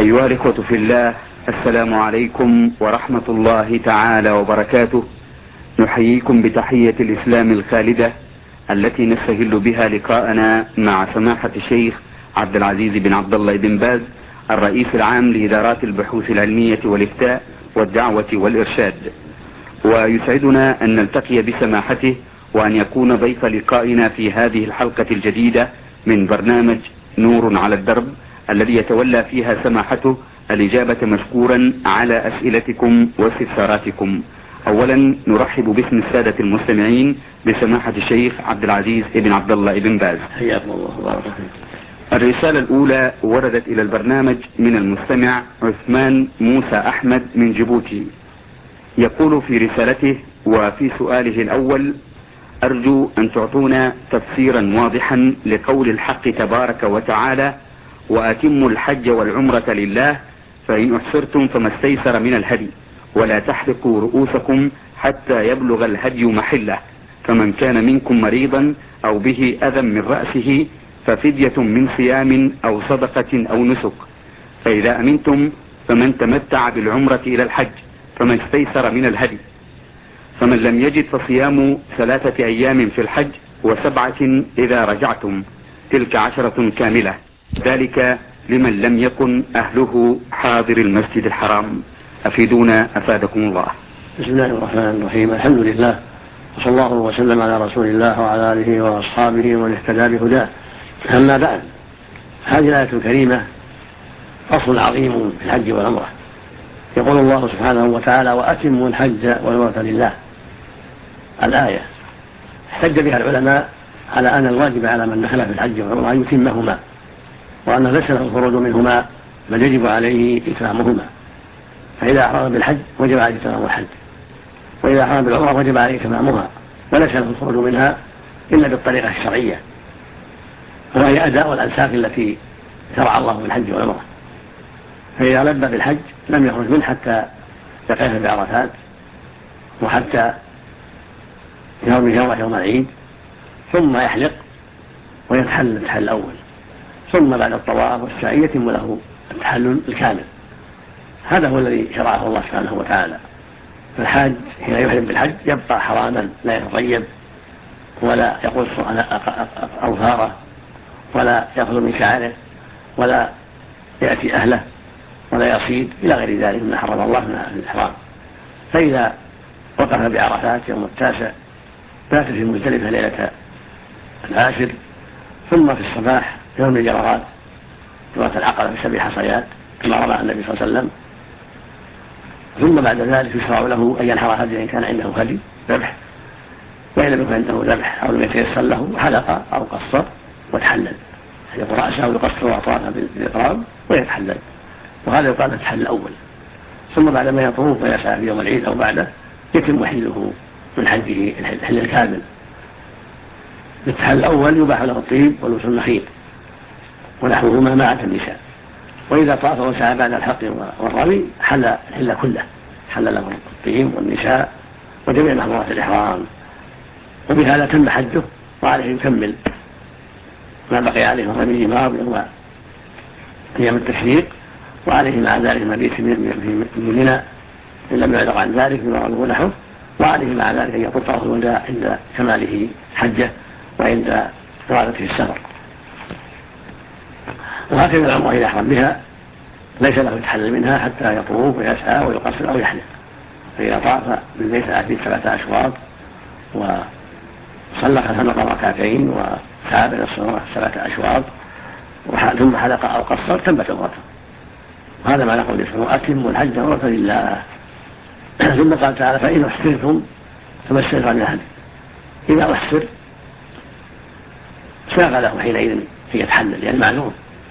أيها الإخوة في الله، السلام عليكم ورحمة الله تعالى وبركاته. نحييكم بتحية الإسلام الخالدة التي نستهل بها لقاءنا مع سماحة الشيخ عبد العزيز بن عبد الله بن باز، الرئيس العام لإدارات البحوث العلمية والإفتاء والدعوة والإرشاد. ويسعدنا أن نلتقي بسماحته وأن يكون ضيف لقائنا في هذه الحلقة الجديدة من برنامج نور على الدرب، الذي يتولى فيها سماحته الإجابة مشكورا على أسئلتكم واستفساراتكم. أولا نرحب باسم السادة المستمعين بسماحة الشيخ عبد العزيز بن عبد الله بن باز. حياكم الله وبارك فيكم. الرسالة الأولى وردت إلى البرنامج من المستمع عثمان موسى أحمد من جيبوتي. يقول في رسالته وفي سؤاله الأول: أرجو أن تعطونا تفسيرا واضحا لقول الحق تبارك وتعالى: وأتموا الحج والعمرة لله فإن أحصرتم فما استيسر من الهدي ولا تحلقوا رؤوسكم حتى يبلغ الهدي محله، فمن كان منكم مريضا أو به أذى من رأسه ففدية من صيام أو صدقة أو نسك، فإذا أمنتم فمن تمتع بالعمرة إلى الحج فما استيسر من الهدي، فمن لم يجد فصيام 3 أيام في الحج و7 إذا رجعتم، تلك 10 كاملة، ذلك لمن لم يكن أهله حاضر المسجد الحرام. أفيدونا أفادكم الله. بسم الله الرحمن الرحيم. الحمد لله وصلى الله وسلم على رسول الله وعلى آله وأصحابه ومن اهتدى بهداه. أما بعد، هذه الآية الكريمة أصل عظيم في الحج والعمرة. يقول الله سبحانه وتعالى: وأتموا الحج والعمرة لله. الآية احتج بها العلماء على أن الواجب على من دخل في الحج والعمرة أن يتمهما، وأن ليس له الخروج منهما بل يجب عليه إتمامهما. فإذا أحرم بالحج وجب عليه إتمام الحج، وإذا أحرم بالعمرة وجب عليه إتمامها، وليس له الخروج منها إلا بالطريقة الشرعية، وهي أداء الأنساك التي شرع الله في الحج والعمرة. فإذا لبى بالحج لم يخرج منه حتى يقف بعرفات، وحتى يوم يوم العيد، ثم يحلق ويتحلل التحلل الأول، ثم بعد الطواف والسعي يتم له التحلل الكامل. هذا هو الذي شرعه الله سبحانه وتعالى. فالحاج حين يحرم بالحج يبقى حراما، لا يتطيب ولا يقص أظفاره ولا يأخذ من شعره ولا يأتي أهله ولا يصيد إلى غير ذلك مما حرم الله من الإحرام. فإذا وقف بعرفات يوم 9 بات في مزدلفة ليلة 10، ثم في الصباح يوم الجمرات جمرة العقبة ب7 حصيات كما رمى النبي صلى الله عليه وسلم. ثم بعد ذلك يشرع له أن ينحر هديا إن كان عنده هدي ذبح، وإن لم يكن عنده ذبح أو لم يتيسر له حلق أو قصر وتحلل، يحلق رأسه ويقصر أطرافه بالإقرام ويتحلل، وهذا يقال التحلل الأول. ثم بعد ما يطوف ويسعى في يوم العيد أو بعده يتم حله من حجه الحل الكامل. التحلل الأول يباح له الطيب ولبس المخيط ونحوهما مع النساء، وإذا طاف وسعى بعد الحق والرمي حل الحل كله، حل له الطيب والنساء وجميع محظورات الإحرام، وبهذا تم حجه وعليه يكمل ما بقي عليه من رمي الجمار يوم أيام التشريق، وعليه مع ذلك المبيت في منى إن لم يعلق عن ذلك بما قاله نحوه، وعليه مع ذلك أن يطوف طواف الوداع عند كماله حجه وعند إرادته السفر. وهكذا العمرة إذا أحرم بها ليس له يتحلل منها حتى يطوف ويسعى ويقصر أو يحلق. فإذا طاف بالبيت أتي 7 أشواط وصلى خلف المقام 2 وسعى بين الصلوات 7 أشواط ثم حلق أو قصر تمت عمرته. وهذا معنى قول الله: أتموا الحج والعمرة لله. ثم قال تعالى: فإن أحصرتم فما استيسر من الهدي. إذا أحصر ساغ له حينئذ أن يتحلل، يعني معلوم،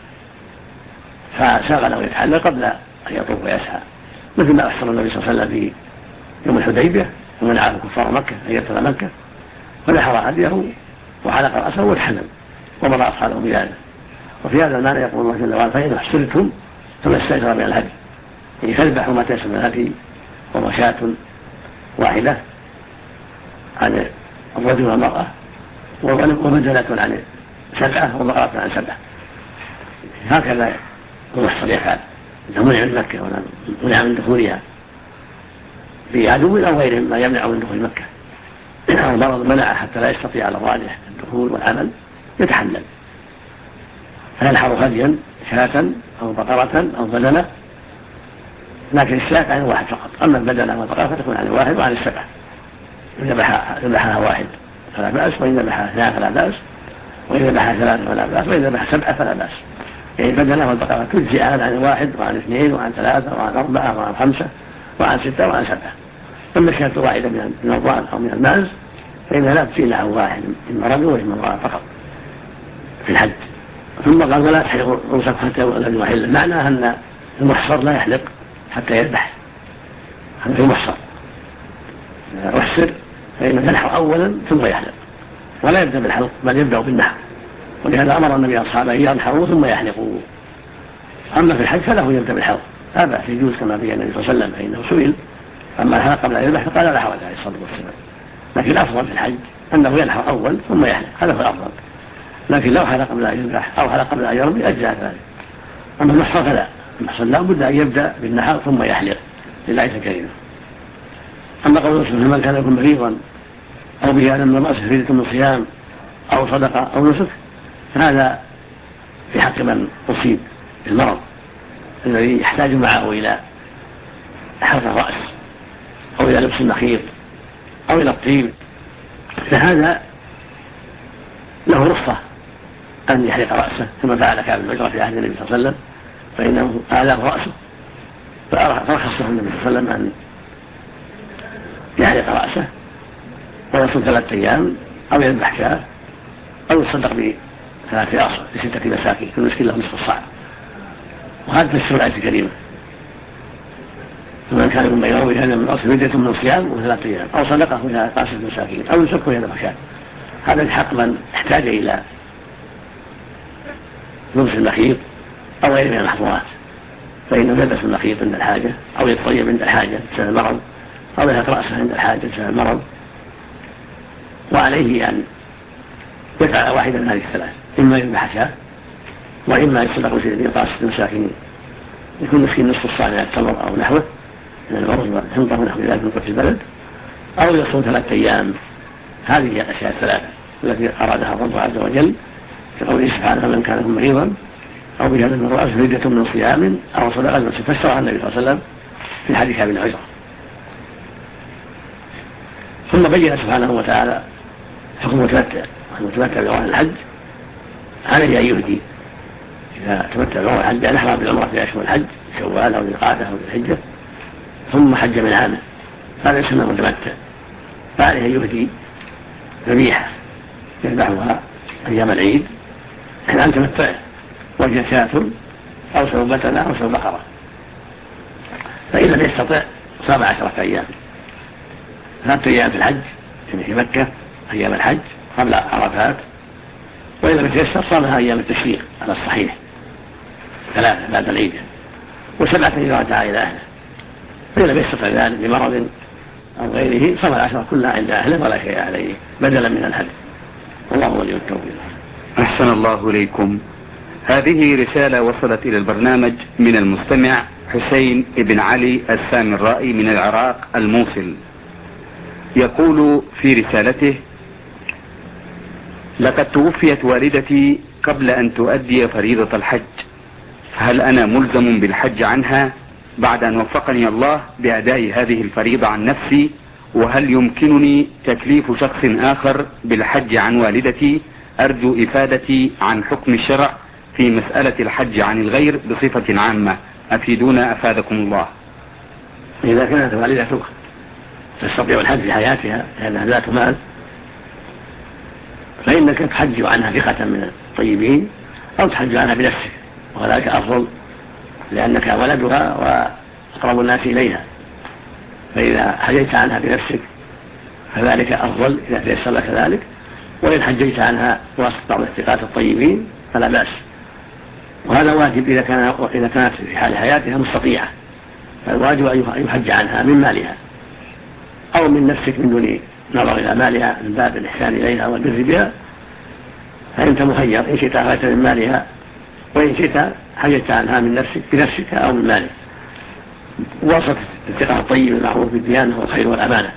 فساغ له يتحلل قبل أن يطوف ويسعى، مثل ما أحصر النبي صلى الله عليه وسلم في يوم الحديبية ومنعه كفار مكة أن يدخل مكة، فنحر هديه وحلق رأسه وتحلل ومضى أصحابه بذلك. وفي هذا المعنى يقول الله جل وعلا: فإن أحصرتم فما استيسر من الهدي، يعني فاذبحوا ما تيسر من الهدي، وهو شاة واحدة عن الرجل والمرأة، وبدنة عن 7 وبقرة عن 7. هكذا المحصر يفعل. إذا منع من مكة منع من دخولها في عدو أو غيرهم ما يمنع من دخول مكة أو المرض منع حتى لا يستطيع على الراجح الدخول والعمل يتحلل فينحر هديا شاة أو بقرة أو بدنة، لكن الشاة عن واحد فقط، أما البدنة والبقرة فتكون عن واحد وعن السبعة، إن ذبحها واحد فلا بأس، وإن ذبحها اثنان فلا بأس، وإن ذبحها ثلاثة فلا بأس، وإن ذبحها سبعة فلا بأس. يعني البدنة والبقرة تجزئان عن واحد وعن اثنين وعن ثلاثة وعن أربعة وعن خمسة وعن ستة وعن سبعة. أما الشاة واحدة من الضأن أو من الماعز فإنها لا تجزي إلا عن واحد، إما رجل وإما امرأة فقط في الحج. ثم قال ولا تحلق رؤوسكم حتى الذي يحل، معناه أن المحصر لا يحلق حتى يذبح، هذا في المحصر أحسر فإنه ينحر أولا ثم يحلق، ولا يبدأ بالحلق بل يبدأ بالنحر، ولهذا أمر النبي أصحابه أن ينحروا ثم يحلقوا. أما في الحج فله يبدأ بالحلق، لا بأس يجوز كما بين النبي صلى الله عليه وسلم، فإنه سئل أما الحلق قبل أن يذبح فقال لا حرج عليه الصلاة والسلام، لكن الأفضل في الحج أنه ينحر أول ثم يحلق، هذا هو الأفضل. لكن لو حلق قبل أن يذبح أو حلق قبل أن يرمي أجزاء ذلك. أما المحصر فلا، المحصر لا بد أن يبدأ بالنحر ثم يحلق للآية الكريمة. أما قول رسول من كان يكون مريضا أو به ألم من رأسه فريدة من صيام أو صدقة أو نسك، فهذا في حق من أصيب بالمرض الذي يحتاج معه إلى حلق الرأس أو إلى لبس المخيط أو إلى الطيب، فهذا له رخصة أن يحلق رأسه كما فعل كعب بن عجرة في عهد النبي صلى الله عليه وسلم، فإنه آلاه رأسه فرخص له النبي صلى الله عليه وسلم أن يحلق رأسه ويصوم 3 أيام أو يذبح شاة أو يتصدق ب3 أصع ل6 مساكين، كل مسكين له نصف الصاع، وهذا في السورة الكريمة. فمن كان من بينه وبين من أصل فدية من صيام و3 أيام أو صدقه إلى 10 مساكين أو يسكه يذبح شاة، هذا الحق من احتاج إلى لبس المخيط أو غيره من المحظورات، فإنه يلبس المخيط عند الحاجة أو يتطيب عند الحاجة بسبب المرض أو يحلق رأسه عند الحاجة بسبب المرض، وعليه أن يفعل واحدا من هذه الثلاث، إما يذبح شاة وإما يتصدق ب6 مساكين، يكون مسكين نصف الصاع من التمر أو نحوه من الأرز والحنطة ونحو ذلك من قوت البلد، أو يصوم 3 أيام. هذه هي الأشياء الثلاث التي أرادها الرب عز وجل في قوله سبحانه من كان مريضا أو به ألم من رأسه فريدة من صيام أو صدقة نسك، فسرها النبي صلى الله عليه وسلم في حديث ابن عجرة. ثم بين سبحانه وتعالى حكم المتمتع بعمرة الحج، عليه أن يهدي إذا تمتع بعمرة الحج أن يحرم بالعمرة في أشهر الحج شوال أو ذي القعدة أو ذي الحجة ثم حج من عامه، هذا يسمى متمتع، فعليه أن يهدي ذبيحة يذبحها أيام العيد عن تمتعه، وجه شاة أو سوى بتنة أو سوى بقرة، فإن لم يستطع صام 10 أيام، 3 أيام في الحج في مكة أيام الحج قبل عرفات، وإن لم يتيسر صامها أيام التشريق على الصحيح 3 بعد العيد، و7 إذا رجع إلى أهله، فإن لم يستطع ذلك بمرض أو غيره صام 10 كلها عند أهله ولا شيء عليه بدلا من الحج، والله ولي التوفيق. أحسن الله إليكم. هذه رسالة وصلت إلى البرنامج من المستمع حسين بن علي السامرائي من العراق الموصل، يقول في رسالته: لقد توفيت والدتي قبل أن تؤدي فريضة الحج، هل أنا ملزم بالحج عنها بعد أن وفقني الله بأداء هذه الفريضة عن نفسي؟ وهل يمكنني تكليف شخص آخر بالحج عن والدتي؟ أرجو إفادتي عن حكم الشرع في مسألة الحج عن الغير بصفة عامة، أفيدونا أفادكم الله. إذا كانت والدتك تستطيع الحج في حياتها لأنها ذات مال فإنك تحج عنها ثقة من الطيبين أو تحج عنها بنفسك، وذلك أفضل لأنك ولدها وأقرب الناس إليها، فإذا حجيت عنها بنفسك فذلك أفضل إذا تيسر لك ذلك، وإن حجيت عنها وسط بعض الثقات الطيبين فلا بأس، وهذا واجب إذا كانت في حال حياتها مستطيعة، فالواجب أن يحج عنها من مالها أو من نفسك من دون نظر إلى مالها من باب الإحسان إليها والبر بها، فأنت مخير إن شئت أخذت من مالها وإن شئت حججت عنها من نفسك بنفسك أو من مالك، وسط الاتقاء الطيب المعروف بالديانة والخير والأمانة.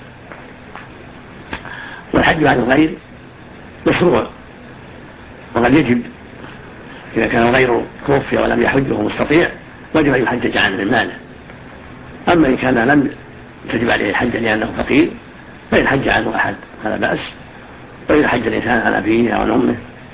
والحج عن الغير مشروع، وقد يجب إذا كان الغير توفي ولم يحج وهو مستطيع وجب أن يحجج عنه من ماله. أما إن كان لم تجب عليه الحج لأنه فقير فإن حج عنه أحد فلا بأس، وإذا حج الإنسان عن أبيه أو عن أمه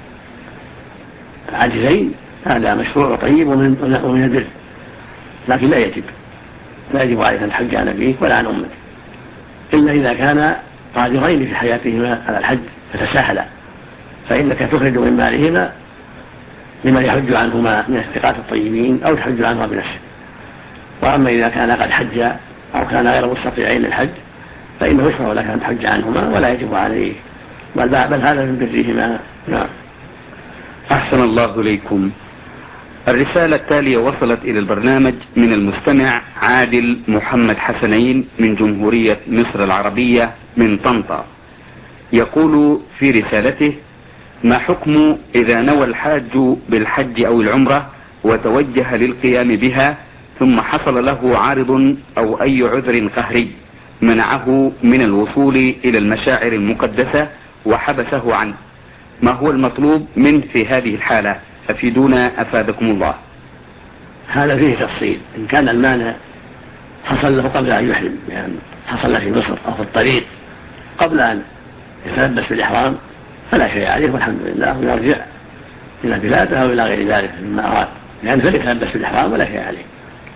عاجزين هذا مشروع طيب ومن البر، لكن لا يجب عليك أن تحج عن أبيه ولا عن أمك، إلا إذا كان قادرين في حياتهما على الحج فتساهلا، فإنك تخرج من مالهما لمن يحج عنهما من الثقات الطيبين أو تحج عنهما بنفسك. وأما إذا كان قد حج أو كان غير مستطيعين للحج فإنه يشرع لك أن تحج عنهما ولا يجب عليه، بل هذا من برهما. نعم. أحسن الله إليكم. الرسالة التالية وصلت إلى البرنامج من المستمع عادل محمد حسنين من جمهورية مصر العربية من طنطا. يقول في رسالته: ما حكم إذا نوى الحاج بالحج أو العمرة وتوجه للقيام بها ثم حصل له عارض أو أي عذر قهري منعه من الوصول إلى المشاعر المقدسة وحبسه عنه؟ ما هو المطلوب منه في هذه الحالة؟ أفيدونا أفادكم الله. هذا فيه تفصيل. إن كان المانع حصل له قبل أن يحرم، يعني حصل في مصر أو في الطريق قبل أن يتلبس بالإحرام فلا شيء عليه والحمد لله، ويرجع إلى بلاده أو إلى غير ذلك مما أراد، يعني فليتلبس بالإحرام ولا شيء عليه.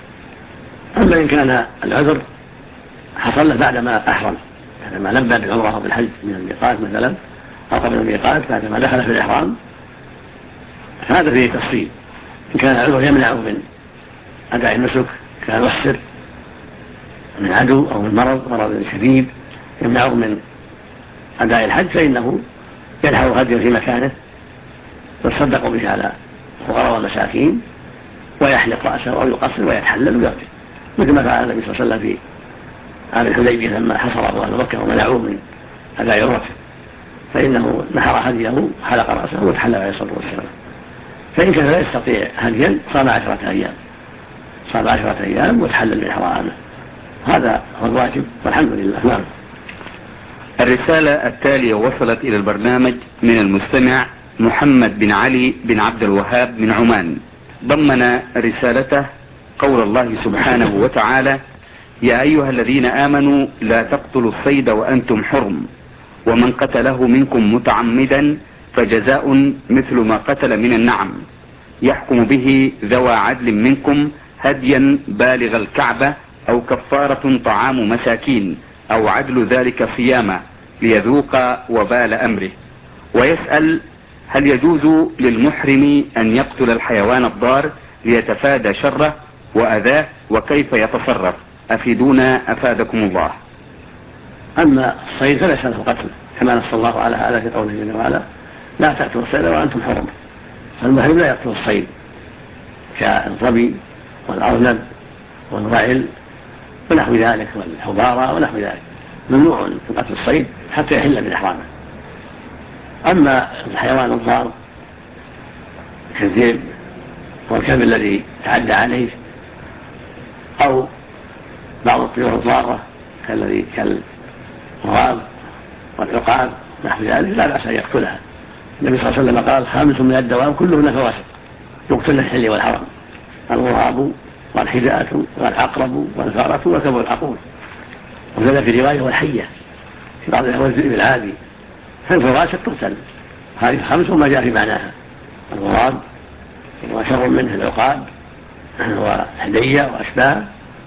أما إن كان العذر حصل له بعدما أحرم، بعدما لبى بالعمرة أو بالحج من الميقات مثلا أو قبل الميقات بعدما دخل في الإحرام، هذا فيه تفصيل. إن كان العذر يمنعه من أداء النسك كان محسر من عدو أو من مرض شديد يمنعه من أداء الحج فإنه ينحر هديه في مكانه ويتصدق به على الفقراء والمساكين ويحلق رأسه أو يقصر ويتحلل ويرجع، مثل ما فعل النبي صلى الله عليه وسلم في عام الحديبية لما حصره أهل مكة ومنعوه من أداء عمرته، فإنه نحر هديه وحلق رأسه وتحلل عليه الصلاة والسلام. فإن كان لا يستطيع هديا صام 10 أيام وتحلل من حرامه، هذا هو الواجب والحمد لله. نعم. الرسالة التالية وصلت إلى البرنامج من المستمع محمد بن علي بن عبد الوهاب من عمان. ضمن رسالته قول الله سبحانه وتعالى: يا أيها الذين آمنوا لا تقتلوا الصيد وأنتم حرم، ومن قتله منكم متعمدا فجزاء مثل ما قتل من النعم، يحكم به ذوى عدل منكم هديا بالغ الكعبة أو كفارة طعام مساكين أو عدل ذلك صياما ليذوق وبال أمره. ويسأل: هل يجوز للمحرم أن يقتل الحيوان الضار ليتفادى شره وأذاه، وكيف يتصرف؟ أفيدونا أفادكم الله. أما الصيد فليس له قتل، كما نص الله على هذا في قوله جل وعلا: لا تقتلوا الصيد وأنتم حرم. فالمحرم لا يقتل الصيد كالظبي والأرنب والوعل ونحو ذلك والحبارة ونحو ذلك، ممنوع من قتل الصيد حتى يحل من إحرامه. أما الحيوان الضار كالذئب والكلب الذي تعدى عليه أو بعض الطيور الضارة كالغراب والعقاب نحو ذلك لا بأس أن يقتلها. النبي صلى الله عليه وسلم قال: 5 من الدواب كلهن فواسق يقتلن الحل والحرام: الغراب والحداة والعقرب والفأرة وكبد العقور. وكذا في رواية والحية في بعض الأحوال الذئب العادي، فالفواسق تقتل. هذه 5 وما جاء في معناها: الغراب وشر منه العقاب وحدية وأشباه،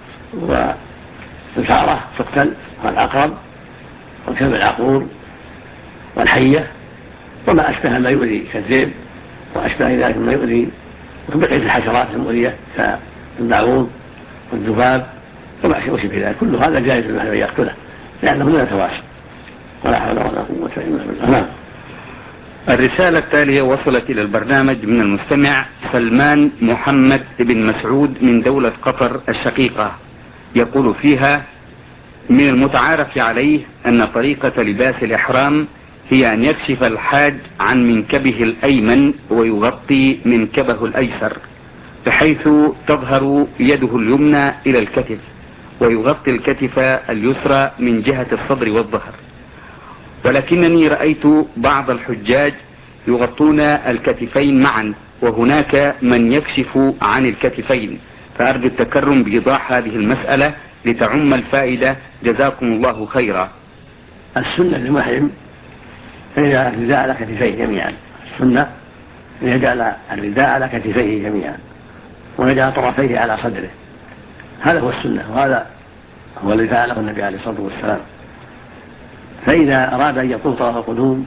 والفأرة تقتل، والعقرب وكبد العقور والحية وما أشبه ما يؤذي كالذئب وأشبه ذلك ما يؤذي وبقية الحشرات المؤذية كالبعوض والذباب وما شبه ذلك، كل هذا جائز للمحرم أن يقتله لأنه من الفواسق، ولا حول ولا قوة إلا بالله. الرسالة التالية وصلت إلى البرنامج من المستمع سلمان محمد بن مسعود من دولة قطر الشقيقة. يقول فيها: من المتعارف عليه أن طريقة لباس الإحرام هي أن يكشف الحاج عن منكبه الأيمن ويغطي منكبه الأيسر، بحيث تظهر يده اليمنى إلى الكتف، ويغطي الكتف اليسرى من جهة الصدر والظهر. ولكنني رأيت بعض الحجاج يغطون الكتفين معا، وهناك من يكشف عن الكتفين، فأرجو التكرم بإيضاح هذه المسألة لتعم الفائدة، جزاكم الله خيرا. السنة للمحرم أن يجعل الرداء على كتفيه جميعا، السنة أن يجعل الرداء على كتفيه جميعا ويجعل طرفيه على صدره، هذا هو السنة، وهذا هو الذي فعله النبي عليه الصلاة والسلام. فإذا أراد أن يطوف طواف القدوم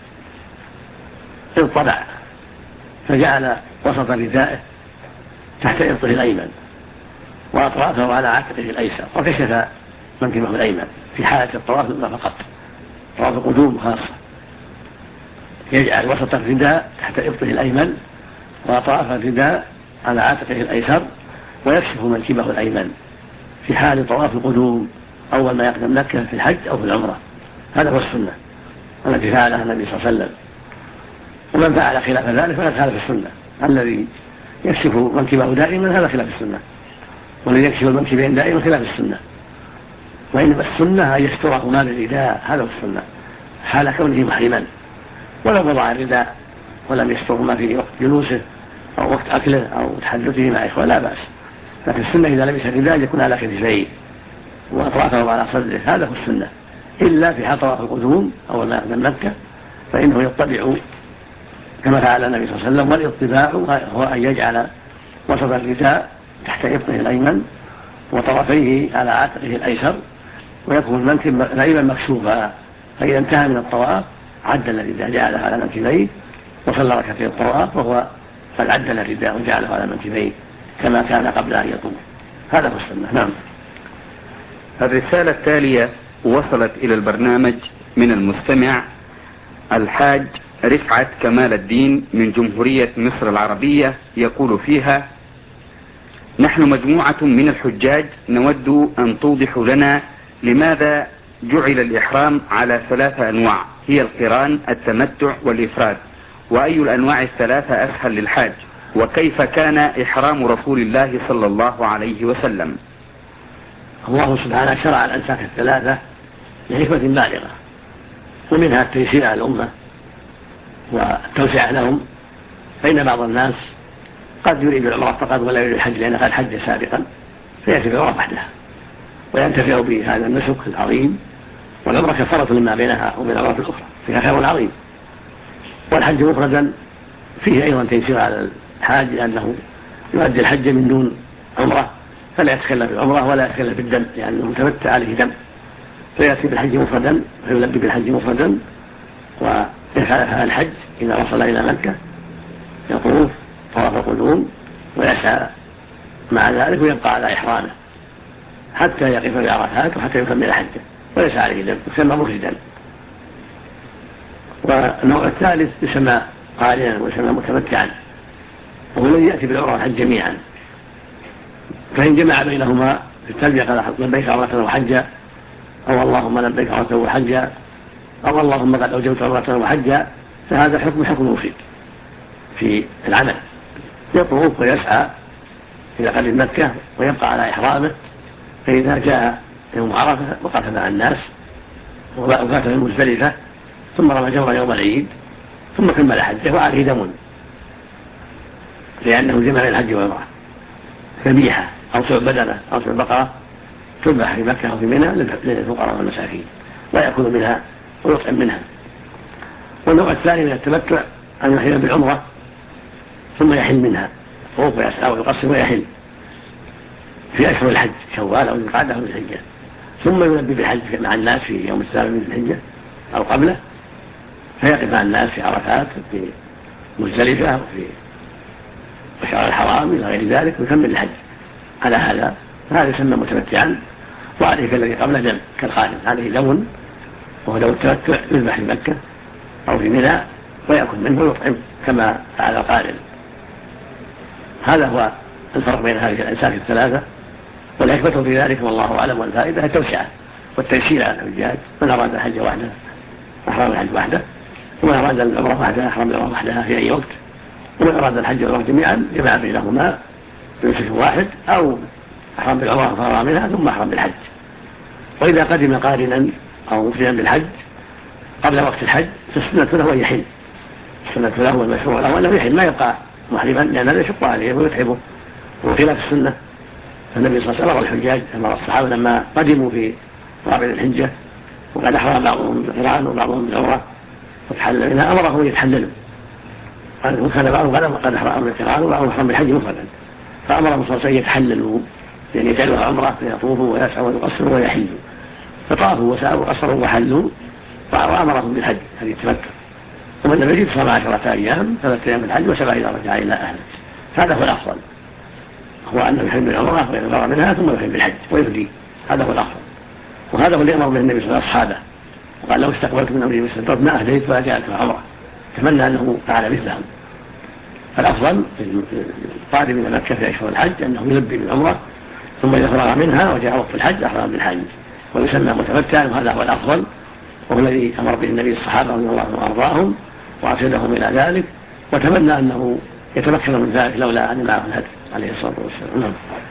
اضطرع فجعل وسط ردائه تحت إبطه الأيمن وأطرافه على عاتقه الأيسر، وكشف منكبه الأيمن في حالة الطواف فقط، طواف القدوم خاصة. يجعل وسط الرداء تحت إبطه الأيمن وأطراف الرداء على عاتقه الأيسر، ويكشف منكبه الأيمن في حال طواف القدوم أول ما يقدم مكة في الحج أو في العمرة. هذا هو السنة التي فعلها النبي صلى الله عليه وسلم. ومن فعل خلاف ذلك فقد خالف السنة. الذي يكشف منكبه دائما هذا خلاف السنة، والذي يكشف المنكبين دائما خلاف السنة. وإنما السنة أن يسترهما بالرداء، هذا هو السنة حال كونه محرما، ولو وضع الرداء ولم يسترهما في وقت جلوسه أو وقت أكله أو تحدثه مع إخوة لا بأس. لكن السنة إذا لبس الرداء يكون على كتفيه وأطرافه على صدره، هذا هو السنة. إلا في حال طواف القدوم أو ما يقدم مكة فإنه يطبع كما فعل النبي صلى الله عليه وسلم، والاطباع هو أن يجعل وسط الرداء تحت إبطه الأيمن وطرفيه على عاتقه الأيسر، ويكون المنكب الأيمن مكشوفا، فإذا انتهى من الطواف عدل الرداء جعله على منكبيه وصلى ركعتين الطواف وهو قد عدل الرداء وجعله على منكبيه كما كان قبل أن يطوف. هذا هو السنة. نعم. الرسالة التالية وصلت إلى البرنامج من المستمع الحاج رفعت كمال الدين من جمهورية مصر العربية، يقول فيها: نحن مجموعة من الحجاج نود أن توضح لنا لماذا جعل الإحرام على 3 أنواع، هي القران، التمتع، والإفراد، وأي الأنواع ال3 أسهل للحاج، وكيف كان إحرام رسول الله صلى الله عليه وسلم؟ الله سبحانه شرع الأنساك 3 لحكمة بالغة، ومنها التيسير على الأمة والتوسعة لهم، فإن بعض الناس قد يريد العمرة فقط ولا يريد الحج لأنه قد حج سابقا، فيأتي بالعمرة وحدها وينتفع بهذا النسك العظيم، والعمرة كفارة لما بينها وبين العمرة الأخرى فيها خير عظيم. والحج مفردا فيه أيضا تيسير على الحاج لأنه يؤدي الحج من دون عمرة، فلا يتكلف بالعمرة ولا يتكلف بالدم لأنه متمتع عليه دم، فيأتي بالحج مفردا ويلبي بالحج مفردا ويفعل الحج إذا وصل إلى مكة يطوف طواف القدوم ويسعى مع ذلك ويبقى على إحرامه حتى يقف بعرفات وحتى يكمل حجه وليس عليه دم، يسمى مفردا. والنوع الثالث يسمى قارنا ويسمى متمتعا، وهو الذي يأتي بالعمرة والحج جميعا، فإن جمع بينهما في التلبية قال لبيك عمرة وحجا، أو اللهم لبيك عمرة وحجا، أو اللهم قد أوجبت عمرة وحجا، فهذا حكم مفيد في العمل، يطوف ويسعى إلى قلب مكة ويبقى على إحرامه، فإذا جاء يوم عرفة وقف مع الناس وفات في مزدلفة ثم رمى جمرة يوم العيد ثم كمل حجه وعليه دم لأنه جمع الحج والعمرة، ذبيحة أو سوء بدنة أو سوء بقرة تذبح في مكة أو في منى للفقراء والمساكين ويأكل منها ويطعم منها. والنوع الثاني من التمتع أن يحل بالعمرة ثم يحل منها، يطوف ويسعى ويقصر ويحل في أشهر الحج شوال أو ذي القعدة أو ذي الحجة، ثم يلبي بالحج مع الناس في يوم السابع من الحجة أو قبله، فيقف مع الناس في عرفات في مزدلفة وفي الشهر الحرام إلى غير ذلك ويكمل الحج على هذا، فهذا يسمى متمتعا. وعليه كالذي قبله دم كالقارن، عليه دم وهو دم التمتع يذبح في مكة أو في منى ويأكل منه ويطعم كما فعل القارن. هذا هو الفرق بين هذه الأنساك 3، والحكمة في ذلك والله أعلم، والفائدة التوسعة والتيسير على الحجاج، من أراد الحج وحده أحرم الحج وحده، ومن أراد العمرة وحده أحرم العمرة وحدها في أي وقت، ومن أراد الحج والعمرة جميعا جمع بينهما بنسك واحد أو أحرم بالعمرة فرغ منها ثم أحرم بالحج. وإذا قدم قارنا أو مفردا بالحج قبل وقت الحج فالسنة له أن يحل. السنة له والمشروع له أنه يحل، لا يبقى محرما لأن هذا يشق عليه ويتعبه وخلاف السنة. فالنبي صلى الله عليه وسلم أمر الحجاج، أمر الصحابة لما قدموا في رابع الحجة وقد أحرم بعضهم بالقران وبعضهم بالعمرة وتحلل منها أمرهم أن يتحللوا، وكان بعضهم قد أحرم بالقران وبعضهم أحرم بالحج مفردا، فأمرهم صلى الله عليه وسلم يتحللوا يعني يجعلوها عمرة فيطوفوا ويسعوا ويقصروا ويحلوا، فطافوا وسعوا وقصروا وحلوا وأمرهم بالحج هذه التمتع. ومن لم يجد صام 10 أيام 3 أيام بالحج و7 إذا رجع إلى أهله. هذا هو الأفضل، هو أنه يحل بالعمرة ويتبرع منها ثم يحل بالحج ويفدي، هذا هو الأفضل. وهذا هو اللي أمر به النبي صلى الله عليه وسلم أصحابه، وقال لو استقبلت من أمري واستدبرت ما أهديت ولا جاءت عمرة، تمنى أنه فعل مثلهم. فالأفضل القادم إلى مكة في أشهر الحج أنه يلبي بالعمرة ثم إذا فرغ منها وجاء وقت الحج أحرم بالحج ويسمى متمتعا، وهذا هو الأفضل وهو الذي أمر به النبي الصحابة رضي الله عنهم وأرضاهم وأرشدهم إلى ذلك، وتمنى أنه يتمكن من ذلك لولا أن معه الهدي عليه الصلاة والسلام.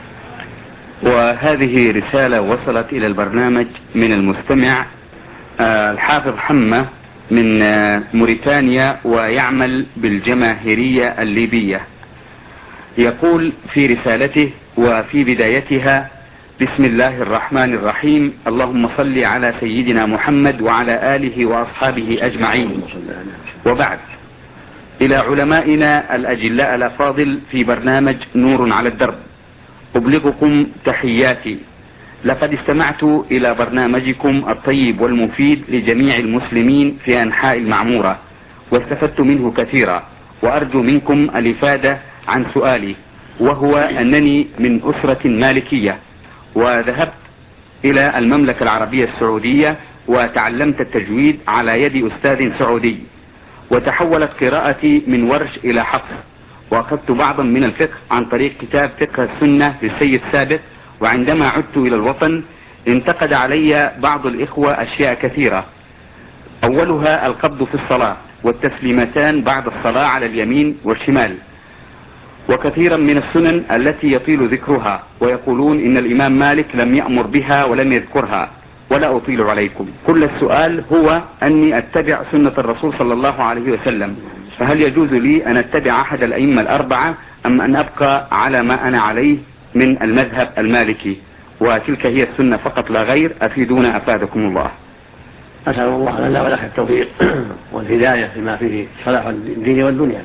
وهذه رسالة وصلت إلى البرنامج من المستمع الحافظ حمة من موريتانيا ويعمل بالجماهيرية الليبية. يقول في رسالته وفي بدايتها: بسم الله الرحمن الرحيم، اللهم صل على سيدنا محمد وعلى آله وأصحابه أجمعين. وبعد، إلى علمائنا الأجلاء الأفاضل في برنامج نور على الدرب، أبلغكم تحياتي. لقد استمعت إلى برنامجكم الطيب والمفيد لجميع المسلمين في أنحاء المعمورة واستفدت منه كثيرا، وأرجو منكم الإفادة عن سؤالي، وهو أنني من أسرة مالكية وذهبت إلى المملكة العربية السعودية وتعلمت التجويد على يد أستاذ سعودي، وتحولت قراءتي من ورش إلى حفظ، وأخذت بعضا من الفقه عن طريق كتاب فقه السنة للسيد سابق. وعندما عدت إلى الوطن انتقد علي بعض الإخوة أشياء كثيرة، أولها القبض في الصلاة والتسليمتان بعد الصلاة على اليمين والشمال، وكثيرا من السنن التي يطيل ذكرها، ويقولون إن الإمام مالك لم يأمر بها ولم يذكرها، ولا أطيل عليكم. كل السؤال هو أني أتبع سنة الرسول صلى الله عليه وسلم، فهل يجوز لي أن أتبع أحد الأئمة الأربعة أم أن أبقى على ما أنا عليه من المذهب المالكي؟ وتلك هي السنة فقط لا غير، أفيدونا أفادكم الله. أسأل الله لنا ولك التوفيق والهداية فيما فيه صلاح الدين والدنيا.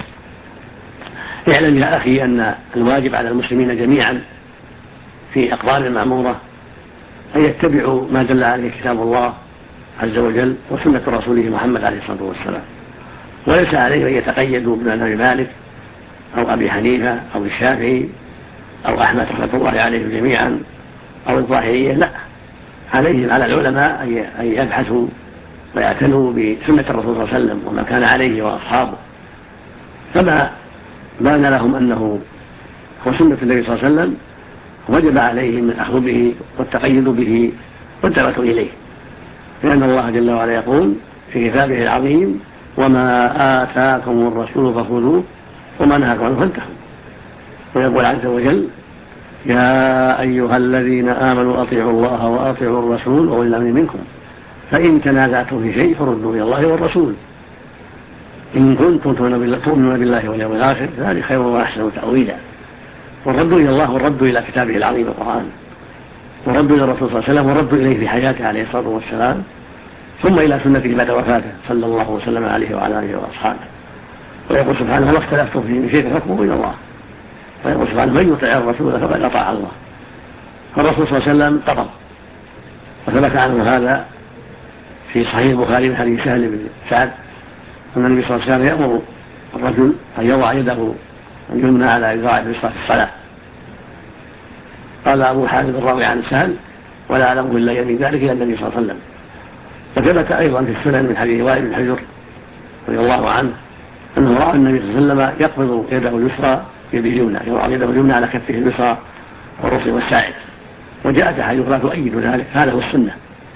اعلم يا أخي أن الواجب على المسلمين جميعا في أقوال المأمورة أن يتبعوا ما دل عليه كتاب الله عز وجل وسنة رسوله محمد عليه الصلاة والسلام، وليس عليهم أن يتقيدوا بمذهب مالك أو أبي حنيفة أو الشافعي أو أحمد رحمة الله عليهم جميعا أو الظاهرية، لا، عليهم على العلماء أن يبحثوا ويعتنوا بسنة الرسول صلى الله عليه وسلم وما كان عليه وأصحابه، فما بان لهم أنه هو سنة النبي صلى الله عليه وسلم وجب عليهم الأخذ به والتقيد به والدعوة إليه، لأن الله جل وعلا يقول في كتابه العظيم: وما آتاكم الرسول فخذوه وما نهاكم عنه فانتهوا. ويقول عز وجل: يا أيها الذين آمنوا أطيعوا الله وأطيعوا الرسول وأولي الأمر منكم فإن تنازعتم في شيء فردوه إلى الله والرسول إن كنتم تؤمنون بالله واليوم الآخر ذلك خير وأحسن تأويلا. والرد إلى الله والرد إلى كتابه العظيم القرآن، والرد إلى الرسول صلى الله عليه وسلم، والرد إليه في حياته عليه الصلاة والسلام، ثم إلى سنته بعد وفاته صلى الله وسلم عليه وعلى آله وأصحابه. ويقول سبحانه: وما اختلفتم فيه من شيء فحكمه إلى الله. ويقول سبحانه: من يطع الرسول فقد أطاع الله. فالرسول صلى الله عليه وسلم قبض، وثبت عنه هذا في صحيح البخاري من حديث سهل بن سعد أن النبي صلى الله عليه وسلم يأمر الرجل أن يضع يده اليمنى على ذراع اليسرى في الصلاة. قال أبو حامد الراوي عن سهل: ولا أعلمه إلا يمين ذلك إلى النبي صلى الله عليه وسلم. وثبت أيضا في السنن من حديث وائل بن حجر رضي الله عنه أنه رأى النبي صلى الله عليه وسلم يقبض يده اليسرى بيده اليمنى، يضع يده اليمنى على كفه اليسرى والرسل والساعد، وجاءت أحاديث أخرى تؤيد ذلك. هذا هو السنة.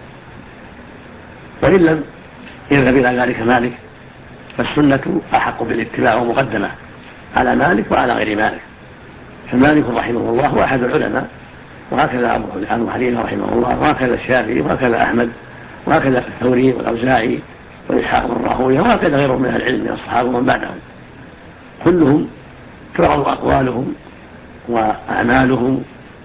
وإن لم يذهب إلى ذلك مالك فالسنة أحق بالاتباع ومقدمة على مالك وعلى غير مالك، فمالك رحمه الله هو أحد العلماء، وهكذا أبو حنيفة رحمه الله، وهكذا الشافعي، وهكذا أحمد، وهكذا الثوري والأوزاعي وإسحاق بن راهويه، وهكذا غيرهم من أهل العلم من الصحابة ومن بعدهم، كلهم تعرض أقوالهم وأعمالهم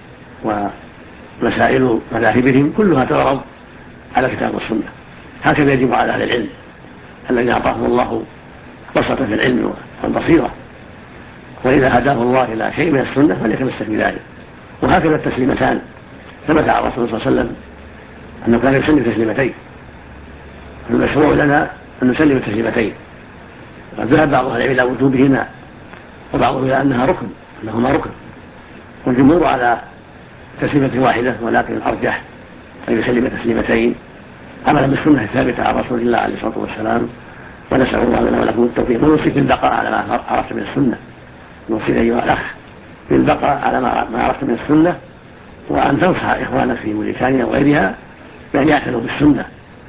ومسائل مذاهبهم كلها تعرض على الكتاب والسنة. هكذا يجب على أهل العلم الذي أعطاهم الله بسطة في العلم والبصيرة، وإذا هداه الله إلى شيء من السنة فليتمسك بذلك. وهكذا التسليمتان ثبت عن الرسول صلى الله عليه وسلم أنه كان يسلم تسليمتين، المشروع لنا أن نسلم تسليمتين، وقد ذهب بعض أهل العلم إلى وجوبهما وبعضهم إلى أنهما ركن، والجمهور على تسليمة واحدة، ولكن الأرجح أن يسلم تسليمتين عملا بالسنة الثابتة عن رسول الله عليه الصلاة والسلام. ونسأل الله لنا ولكم التوفيق، ونوصيك بالبقاء على ما عرفت من السنة، نوصيك أيها الأخ بالبقاء على ما عرفت من السنة، وأن تنصح إخوانك في موريتانيا وغيرها بأن يعتنوا بالسنة،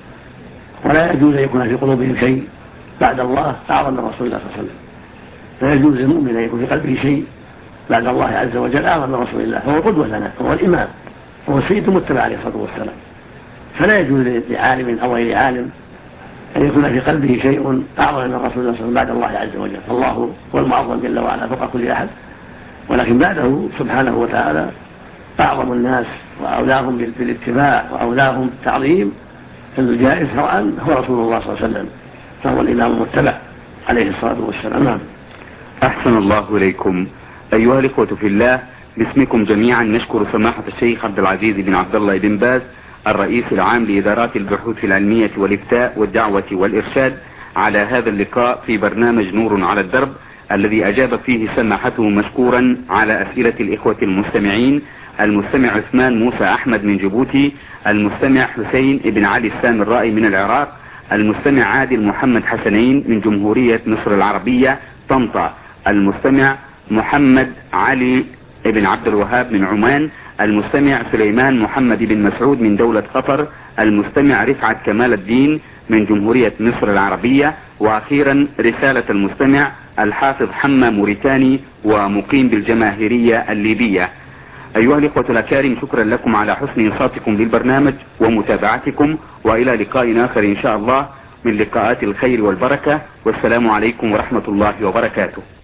ولا يجوز أن يكون في قلوبهم شيء بعد الله أعظم من رسول الله صلى الله عليه وسلم. لا يجوز للمؤمن أن يكون في قلبه شيء بعد الله عز وجل أعظم من رسول الله، فهو قدوة لنا، هو الإمام، وهو السيد المتبع عليه الصلاة والسلام. فلا يجوز لعالم أو غير عالم أن يكون في قلبه شيء أعظم من رسول الله صلى الله عليه وسلم بعد الله عز وجل، فالله هو المعظم جل وعلا فوق كل أحد، ولكن بعده سبحانه وتعالى أعظم الناس وأولاهم بالاتباع وأولاهم بالتعظيم الجائز شرعا هو رسول الله صلى الله عليه وسلم، فهو الإمام المتبع عليه الصلاة والسلام. أحسن الله إليكم. أيها الإخوة في الله، باسمكم جميعا نشكر سماحة الشيخ عبد العزيز بن عبد الله بن باز الرئيس العام لإدارات البحوث العلمية والإفتاء والدعوة والإرشاد على هذا اللقاء في برنامج نور على الدرب، الذي أجاب فيه سماحته مشكورا على أسئلة الإخوة المستمعين: المستمع عثمان موسى أحمد من جيبوتي، المستمع حسين بن علي السامرائي من العراق، المستمع عادل محمد حسنين من جمهورية مصر العربية طنطا، المستمع محمد علي بن عبد الوهاب من عمان، المستمع سليمان محمد بن مسعود من دولة قطر، المستمع رفعت كمال الدين من جمهورية مصر العربية، وأخيرا رسالة المستمع الحافظ حمى موريتاني ومقيم بالجماهيرية الليبية. أيها الإخوة الأكارم، شكرا لكم على حسن إنصاتكم للبرنامج ومتابعتكم، وإلى لقاء آخر إن شاء الله من لقاءات الخير والبركة، والسلام عليكم ورحمة الله وبركاته.